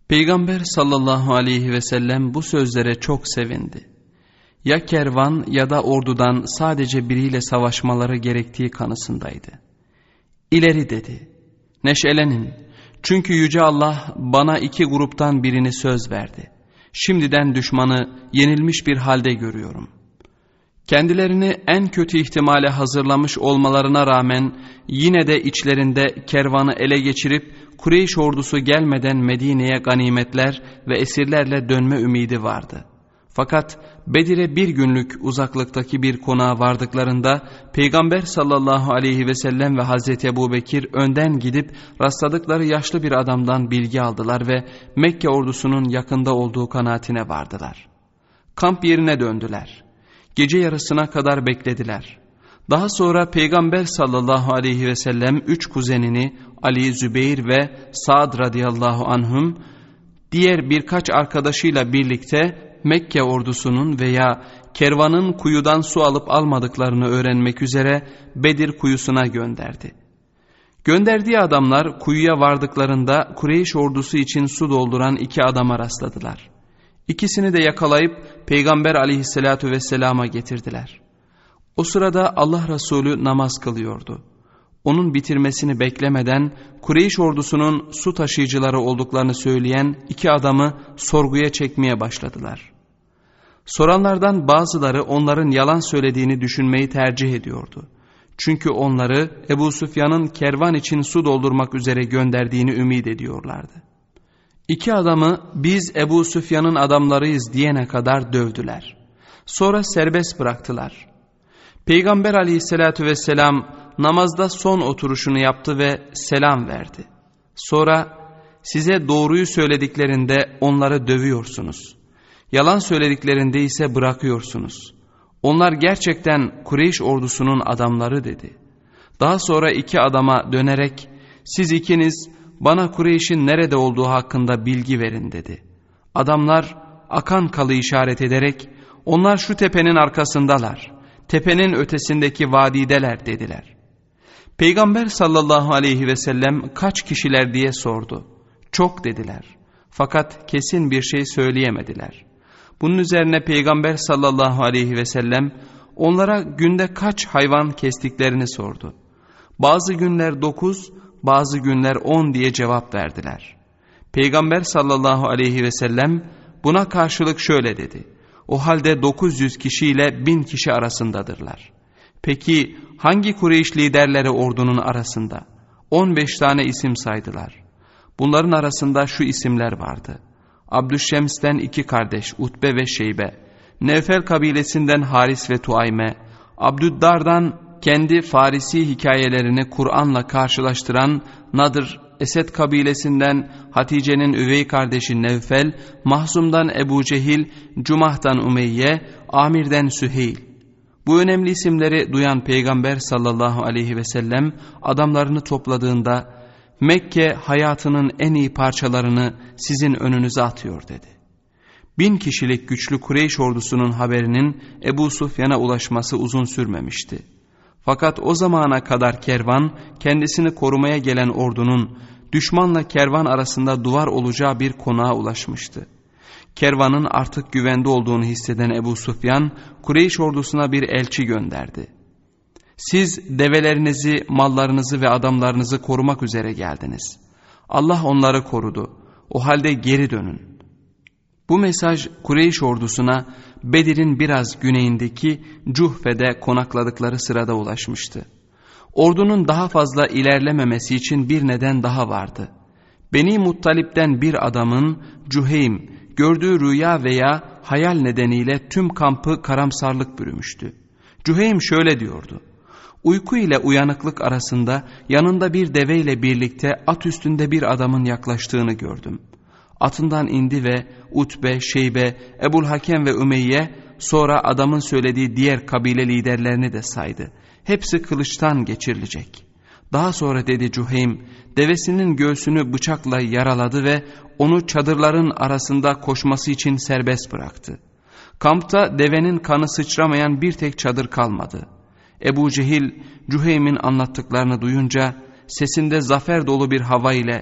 Peygamber sallallahu aleyhi ve sellem bu sözlere çok sevindi. Ya kervan ya da ordudan sadece biriyle savaşmaları gerektiği kanısındaydı. İleri dedi, neşelenin, çünkü Yüce Allah bana iki gruptan birini söz verdi. Şimdiden düşmanı yenilmiş bir halde görüyorum. Kendilerini en kötü ihtimale hazırlamış olmalarına rağmen yine de içlerinde kervanı ele geçirip Kureyş ordusu gelmeden Medine'ye ganimetler ve esirlerle dönme ümidi vardı. Fakat Bedir'e bir günlük uzaklıktaki bir konağa vardıklarında Peygamber sallallahu aleyhi ve sellem ve Hazreti Ebubekir önden gidip rastladıkları yaşlı bir adamdan bilgi aldılar ve Mekke ordusunun yakında olduğu kanaatine vardılar. Kamp yerine döndüler. Gece yarısına kadar beklediler. Daha sonra Peygamber sallallahu aleyhi ve sellem 3 kuzenini Ali, Zübeyir ve Sa'd radıyallahu anhum diğer birkaç arkadaşıyla birlikte Mekke ordusunun veya kervanın kuyudan su alıp almadıklarını öğrenmek üzere Bedir kuyusuna gönderdi. Gönderdiği adamlar kuyuya vardıklarında Kureyş ordusu için su dolduran 2 adama rastladılar. İkisini de yakalayıp Peygamber aleyhissalatu vesselama getirdiler. O sırada Allah Resulü namaz kılıyordu. Onun bitirmesini beklemeden Kureyş ordusunun su taşıyıcıları olduklarını söyleyen 2 adamı sorguya çekmeye başladılar. Soranlardan bazıları onların yalan söylediğini düşünmeyi tercih ediyordu. Çünkü onları Ebu Süfyan'ın kervan için su doldurmak üzere gönderdiğini ümit ediyorlardı. 2 adamı biz Ebu Süfyan'ın adamlarıyız diyene kadar dövdüler. Sonra serbest bıraktılar. Peygamber aleyhissalatu vesselam namazda son oturuşunu yaptı ve selam verdi. Sonra size doğruyu söylediklerinde onları dövüyorsunuz. Yalan söylediklerinde ise bırakıyorsunuz. Onlar gerçekten Kureyş ordusunun adamları dedi. Daha sonra 2 adama dönerek siz ikiniz bana Kureyş'in nerede olduğu hakkında bilgi verin dedi. Adamlar akan kalı işaret ederek onlar şu tepenin arkasındalar, tepenin ötesindeki vadideler dediler. Peygamber sallallahu aleyhi ve sellem kaç kişiler diye sordu. Çok dediler. Fakat kesin bir şey söyleyemediler. Bunun üzerine Peygamber sallallahu aleyhi ve sellem onlara günde kaç hayvan kestiklerini sordu. Bazı günler 9, bazı günler 10 diye cevap verdiler. Peygamber sallallahu aleyhi ve sellem buna karşılık şöyle dedi. O halde 900 kişiyle 1000 kişi arasındadırlar. Peki hangi Kureyş liderleri ordunun arasında? 15 tane isim saydılar. Bunların arasında şu isimler vardı. Abdüşşems'ten 2 kardeş Utbe ve Şeybe, Nevfel kabilesinden Haris ve Tuayme, Abdüddar'dan kendi Farisi hikayelerini Kur'an'la karşılaştıran Nadır, Esed kabilesinden Hatice'nin üvey kardeşi Nevfel, Mahzum'dan Ebu Cehil, Cumah'tan Umeyye, Amir'den Süheyl. Bu önemli isimleri duyan Peygamber sallallahu aleyhi ve sellem adamlarını topladığında Mekke hayatının en iyi parçalarını sizin önünüze atıyor dedi. 1000 kişilik güçlü Kureyş ordusunun haberinin Ebu Süfyan'a ulaşması uzun sürmemişti. Fakat o zamana kadar kervan kendisini korumaya gelen ordunun düşmanla kervan arasında duvar olacağı bir konağa ulaşmıştı. Kervanın artık güvende olduğunu hisseden Ebu Süfyan Kureyş ordusuna bir elçi gönderdi. Siz develerinizi, mallarınızı ve adamlarınızı korumak üzere geldiniz. Allah onları korudu. O halde geri dönün. Bu mesaj Kureyş ordusuna Bedir'in biraz güneyindeki Cuhfe'de konakladıkları sırada ulaşmıştı. Ordunun daha fazla ilerlememesi için bir neden daha vardı. Beni Muttalip'ten bir adamın Cüheym gördüğü rüya veya hayal nedeniyle tüm kampı karamsarlık bürümüştü. Cüheym şöyle diyordu. Uyku ile uyanıklık arasında yanında bir deveyle birlikte at üstünde bir adamın yaklaştığını gördüm. Atından indi ve Utbe, Şeybe, Ebu'l-Hakem ve Ümeyye sonra adamın söylediği diğer kabile liderlerini de saydı. Hepsi kılıçtan geçirilecek. Daha sonra dedi Cüheym, devesinin göğsünü bıçakla yaraladı ve onu çadırların arasında koşması için serbest bıraktı. Kampta devenin kanı sıçramayan bir tek çadır kalmadı. Ebu Cehil, Cüheym'in anlattıklarını duyunca sesinde zafer dolu bir hava ile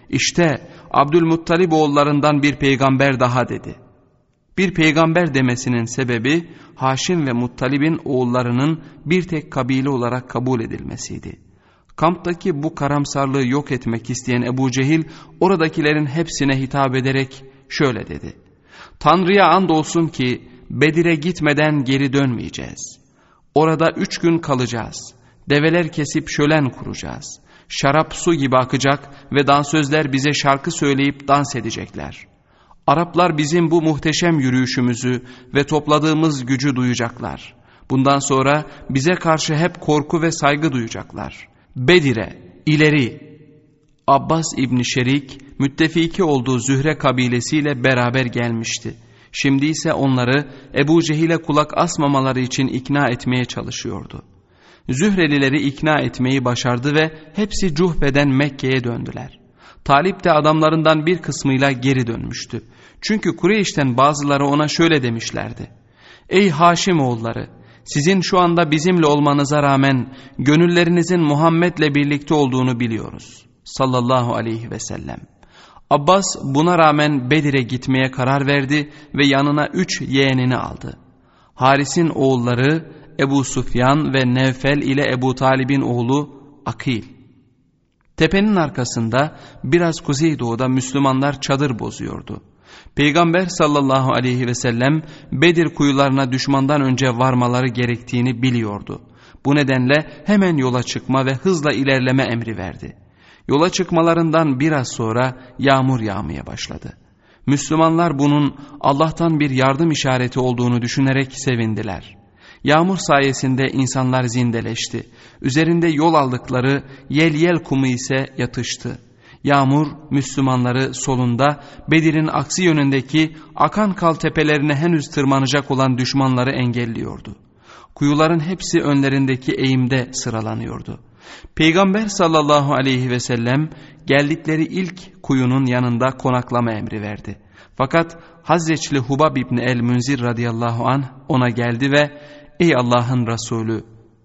İşte Abdülmuttalib oğullarından bir peygamber daha dedi. Bir peygamber demesinin sebebi Haşim ve Muttalib'in oğullarının bir tek kabile olarak kabul edilmesiydi. Kamptaki bu karamsarlığı yok etmek isteyen Ebu Cehil oradakilerin hepsine hitap ederek şöyle dedi. Tanrı'ya andolsun ki Bedir'e gitmeden geri dönmeyeceğiz. Orada 3 gün kalacağız. Develer kesip şölen kuracağız. Şarap su gibi akacak ve dansözler bize şarkı söyleyip dans edecekler. Araplar bizim bu muhteşem yürüyüşümüzü ve topladığımız gücü duyacaklar. Bundan sonra bize karşı hep korku ve saygı duyacaklar. Bedir'e, ileri! Abbas İbni Şerik, müttefiki olduğu Zühre kabilesiyle beraber gelmişti. Şimdi ise onları Ebu Cehil'e kulak asmamaları için ikna etmeye çalışıyordu. Zührelileri ikna etmeyi başardı ve hepsi Cuhbe'den Mekke'ye döndüler. Talip de adamlarından bir kısmıyla geri dönmüştü. Çünkü Kureyş'ten bazıları ona şöyle demişlerdi. Ey Haşim oğulları! Sizin şu anda bizimle olmanıza rağmen gönüllerinizin Muhammed'le birlikte olduğunu biliyoruz. Sallallahu aleyhi ve sellem. Abbas buna rağmen Bedir'e gitmeye karar verdi ve yanına 3 yeğenini aldı. Haris'in oğulları Ebu Sufyan ve Nevfel ile Ebu Talib'in oğlu Akil. Tepenin arkasında biraz kuzeydoğuda Müslümanlar çadır bozuyordu. Peygamber sallallahu aleyhi ve sellem Bedir kuyularına düşmandan önce varmaları gerektiğini biliyordu. Bu nedenle hemen yola çıkma ve hızla ilerleme emri verdi. Yola çıkmalarından biraz sonra yağmur yağmaya başladı. Müslümanlar bunun Allah'tan bir yardım işareti olduğunu düşünerek sevindiler. Yağmur sayesinde insanlar zindeleşti. Üzerinde yol aldıkları yel kumu ise yatıştı. Yağmur Müslümanları solunda Bedir'in aksi yönündeki akan kal tepelerine henüz tırmanacak olan düşmanları engelliyordu. Kuyuların hepsi önlerindeki eğimde sıralanıyordu. Peygamber sallallahu aleyhi ve sellem geldikleri ilk kuyunun yanında konaklama emri verdi. Fakat Hazreçli Hubab İbni el-Münzir radıyallahu anh ona geldi ve ''Ey Allah'ın Resulü,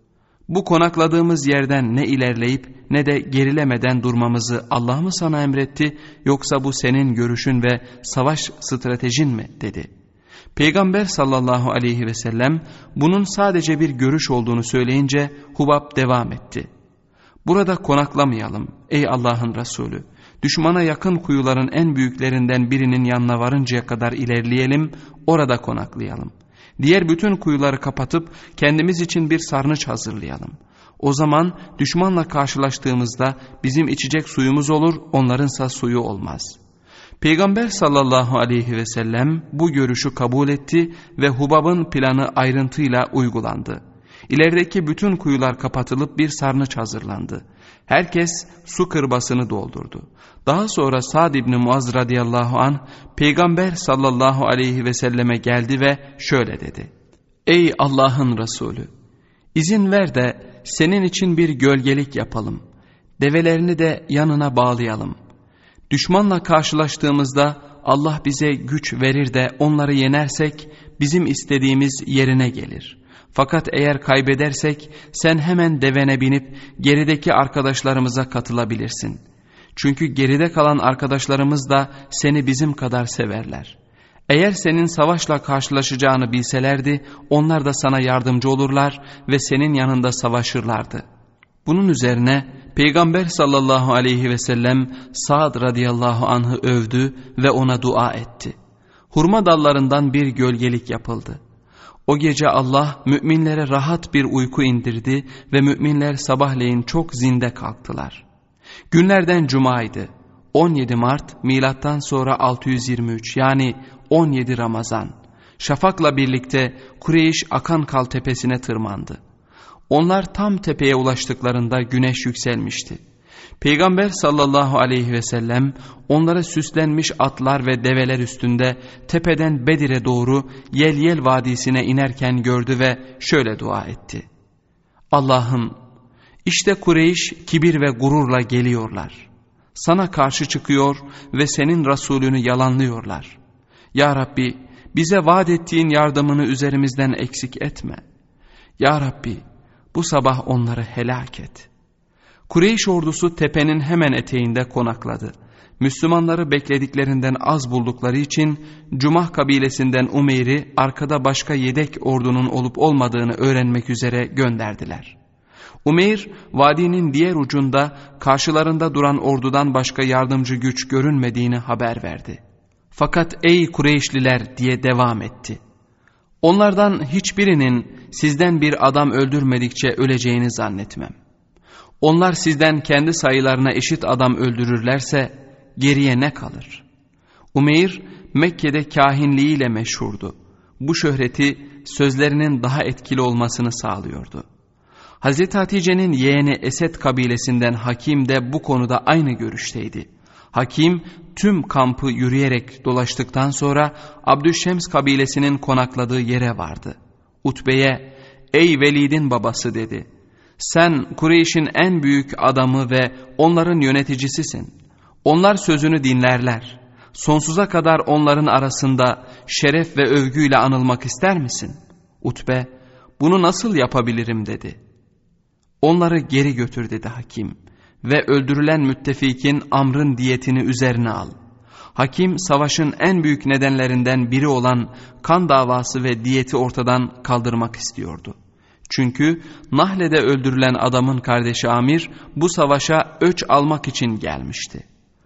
bu konakladığımız yerden ne ilerleyip ne de gerilemeden durmamızı Allah mı sana emretti yoksa bu senin görüşün ve savaş stratejin mi?'' dedi. Peygamber sallallahu aleyhi ve sellem bunun sadece bir görüş olduğunu söyleyince Hubab devam etti. ''Burada konaklamayalım ey Allah'ın Resulü. Düşmana yakın kuyuların en büyüklerinden birinin yanına varıncaya kadar ilerleyelim, orada konaklayalım. Diğer bütün kuyuları kapatıp kendimiz için bir sarnıç hazırlayalım. O zaman düşmanla karşılaştığımızda bizim içecek suyumuz olur, onlarınsa suyu olmaz.'' Peygamber sallallahu aleyhi ve sellem bu görüşü kabul etti ve Hubab'ın planı ayrıntıyla uygulandı. İlerideki bütün kuyular kapatılıp bir sarnıç hazırlandı. Herkes su kırbasını doldurdu. Daha sonra Sa'd İbni Muaz radıyallahu anh Peygamber sallallahu aleyhi ve selleme geldi ve şöyle dedi. ''Ey Allah'ın Resulü, izin ver de senin için bir gölgelik yapalım. Develerini de yanına bağlayalım. Düşmanla karşılaştığımızda Allah bize güç verir de onları yenersek bizim istediğimiz yerine gelir. Fakat eğer kaybedersek sen hemen devene binip gerideki arkadaşlarımıza katılabilirsin. Çünkü geride kalan arkadaşlarımız da seni bizim kadar severler. Eğer senin savaşla karşılaşacağını bilselerdi onlar da sana yardımcı olurlar ve senin yanında savaşırlardı.'' Bunun üzerine Peygamber sallallahu aleyhi ve sellem Sa'd radıyallahu anh'ı övdü ve ona dua etti. Hurma dallarından bir gölgelik yapıldı. O gece Allah müminlere rahat bir uyku indirdi ve müminler sabahleyin çok zinde kalktılar. Günlerden cumaydı. 17 Mart milattan sonra 623 yani 17 Ramazan. Şafakla birlikte Kureyş Akankal tepesine tırmandı. Onlar tam tepeye ulaştıklarında güneş yükselmişti. Peygamber sallallahu aleyhi ve sellem onlara süslenmiş atlar ve develer üstünde tepeden Bedir'e doğru Yel Vadisi'ne inerken gördü ve şöyle dua etti. Allah'ım, işte Kureyş kibir ve gururla geliyorlar. Sana karşı çıkıyor ve senin Resulünü yalanlıyorlar. Ya Rabbi, bize vaat ettiğin yardımını üzerimizden eksik etme. Ya Rabbi, bu sabah onları helak et. Kureyş ordusu tepenin hemen eteğinde konakladı. Müslümanları beklediklerinden az buldukları için Cumah kabilesinden Umeyr'i arkada başka yedek ordunun olup olmadığını öğrenmek üzere gönderdiler. Umeyr, vadinin diğer ucunda karşılarında duran ordudan başka yardımcı güç görünmediğini haber verdi. Fakat ey Kureyşliler diye devam etti. Onlardan hiçbirinin sizden bir adam öldürmedikçe öleceğini zannetmem. Onlar sizden kendi sayılarına eşit adam öldürürlerse geriye ne kalır? Umeyr Mekke'de kahinliğiyle meşhurdu. Bu şöhreti sözlerinin daha etkili olmasını sağlıyordu. Hazreti Hatice'nin yeğeni Esed kabilesinden Hakim de bu konuda aynı görüşteydi. Hakim tüm kampı yürüyerek dolaştıktan sonra Abdüşşems kabilesinin konakladığı yere vardı. Utbe'ye ey Velid'in babası dedi. Sen Kureyş'in en büyük adamı ve onların yöneticisisin. Onlar sözünü dinlerler. Sonsuza kadar onların arasında şeref ve övgüyle anılmak ister misin? Utbe bunu nasıl yapabilirim dedi. Onları geri götür dedi Hakim ve öldürülen müttefikin Amr'ın diyetini üzerine al. Hakim savaşın en büyük nedenlerinden biri olan kan davası ve diyeti ortadan kaldırmak istiyordu. Çünkü Nahle'de öldürülen adamın kardeşi Amir bu savaşa öç almak için gelmişti.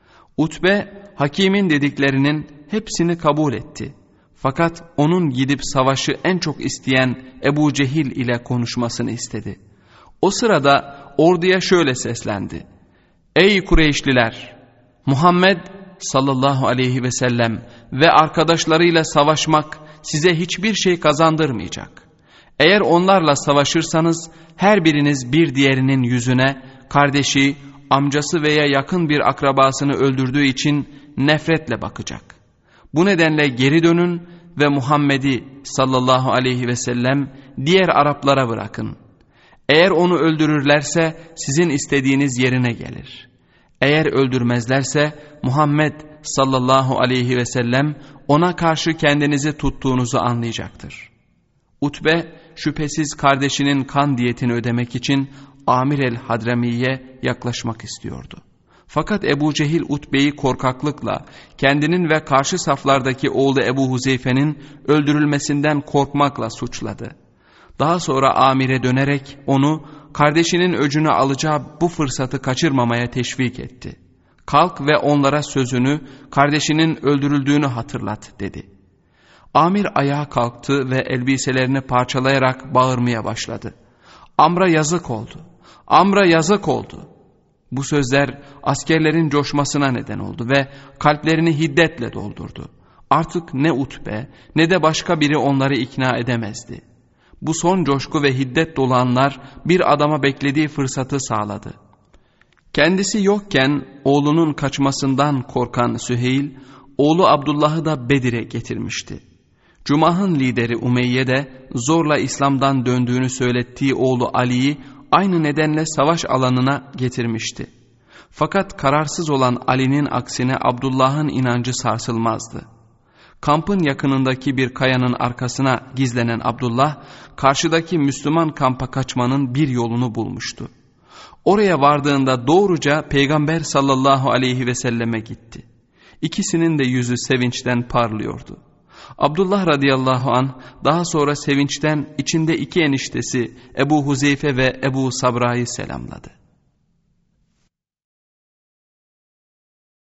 Utbe Hakim'in dediklerinin hepsini kabul etti. Fakat onun gidip savaşı en çok isteyen Ebu Cehil ile konuşmasını istedi. O sırada orduya şöyle seslendi. Ey Kureyşliler! Muhammed sallallahu aleyhi ve sellem ve arkadaşlarıyla savaşmak size hiçbir şey kazandırmayacak. Eğer onlarla savaşırsanız her biriniz bir diğerinin yüzüne kardeşi, amcası veya yakın bir akrabasını öldürdüğü için nefretle bakacak. Bu nedenle geri dönün ve Muhammed'i sallallahu aleyhi ve sellem diğer Araplara bırakın. Eğer onu öldürürlerse sizin istediğiniz yerine gelir. Eğer öldürmezlerse Muhammed sallallahu aleyhi ve sellem ona karşı kendinizi tuttuğunuzu anlayacaktır. Utbe şüphesiz kardeşinin kan diyetini ödemek için Amir el-Hadrami'ye yaklaşmak istiyordu. Fakat Ebu Cehil Utbe'yi korkaklıkla kendinin ve karşı saflardaki oğlu Ebu Huzeyfe'nin öldürülmesinden korkmakla suçladı. Daha sonra Amir'e dönerek onu kardeşinin öcünü alacağı bu fırsatı kaçırmamaya teşvik etti. Kalk ve onlara sözünü, kardeşinin öldürüldüğünü hatırlat dedi. Amir ayağa kalktı ve elbiselerini parçalayarak bağırmaya başladı. Amr'a yazık oldu. Amr'a yazık oldu. Bu sözler askerlerin coşmasına neden oldu ve kalplerini hiddetle doldurdu. Artık ne Utbe ne de başka biri onları ikna edemezdi. Bu son coşku ve hiddet dolu anlar bir adama beklediği fırsatı sağladı. Kendisi yokken oğlunun kaçmasından korkan Süheyl, oğlu Abdullah'ı da Bedir'e getirmişti. Cumah'ın lideri Umeyye de zorla İslam'dan döndüğünü söylettiği oğlu Ali'yi aynı nedenle savaş alanına getirmişti. Fakat kararsız olan Ali'nin aksine Abdullah'ın inancı sarsılmazdı. Kampın yakınındaki bir kayanın arkasına gizlenen Abdullah, karşıdaki Müslüman kampa kaçmanın bir yolunu bulmuştu. Oraya vardığında doğruca Peygamber sallallahu aleyhi ve selleme gitti. İkisinin de yüzü sevinçten parlıyordu. Abdullah radıyallahu an daha sonra sevinçten içinde iki eniştesi Ebu Huzeyfe ve Ebu Sabra'yı selamladı.